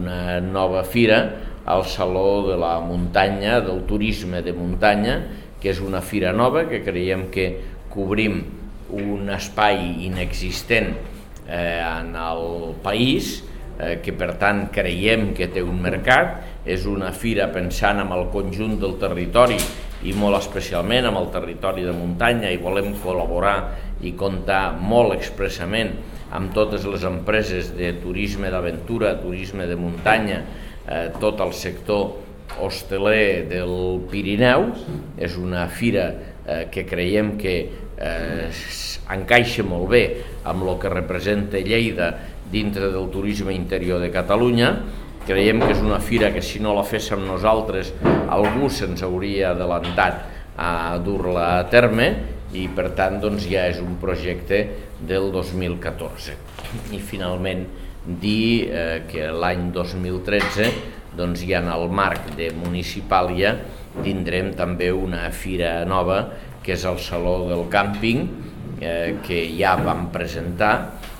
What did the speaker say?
una nova fira al Saló de la Muntanya, del Turisme de Muntanya, que és una fira nova que creiem que cobrim un espai inexistent en el país, que per tant creiem que té un mercat. És una fira pensant en el conjunt del territori i molt especialment amb el territori de muntanya, i volem col·laborar i comptar molt expressament amb totes les empreses de turisme d'aventura, turisme de muntanya, tot el sector hosteler del Pirineu. És una fira que creiem que encaixa molt bé amb el que representa Lleida dintre del turisme interior de Catalunya. Creiem que és una fira que si no la féssim nosaltres algú se'ns hauria adelantat a dur-la a terme, i per tant ja és un projecte del 2014. I finalment dir que l'any 2013 ja en el marc de Municipàlia tindrem també una fira nova, que és el Saló del Càmping, que ja vam presentar